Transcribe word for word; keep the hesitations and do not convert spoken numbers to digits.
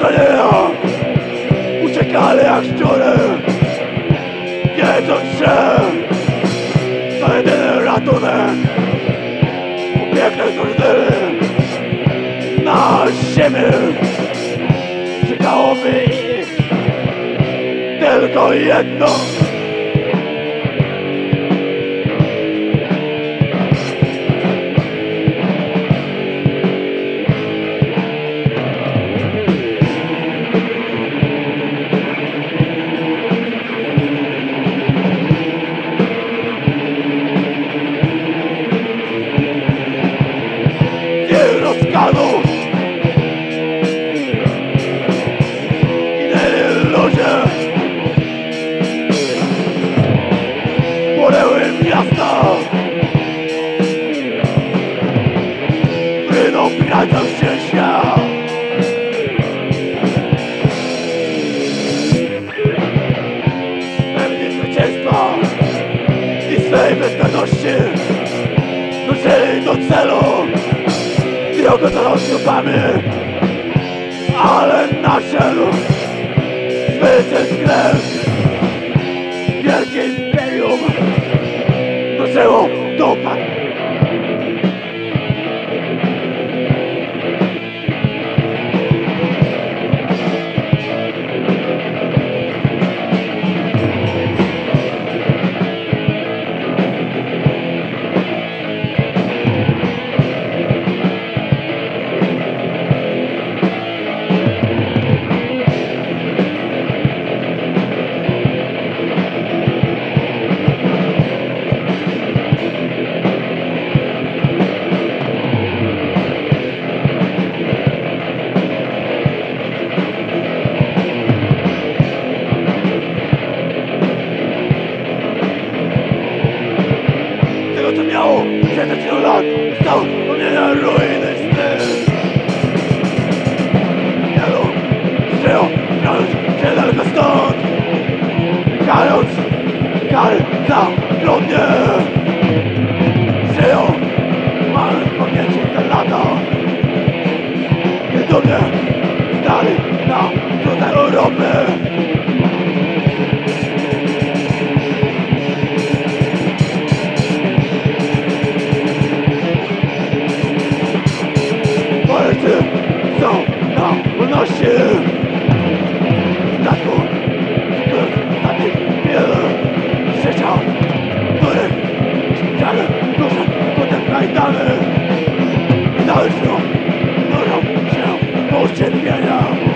zranienia uciekali jak szczury, wiedząc, że to jedyny ratunek po pięknej tortyry na ziemi. Czekałoby ich tylko jedno: rozkazów ginęli ludzie, płonęły miasta, płyną pracą szczęścia. Pewni zwycięstwa i swej bezkarności dążyli do celu. Drogę to rozkopamy, ale naszedł zwycięski krew. Wielkie imperium doszło do upadku. Co miało siedem tylu lat, stał wspomnienia ruiny sny. Wielu żyją, broniąc się daleko stąd, karząc kary za zbrodnie. Żyją, mając w pamięci te lata, niedumnie stali na cudze Europy. Są na wolności statku, których ostatnich wiele życia, których ściany duże potem kajdany i dalej żyją, nurzą się po cierpienia.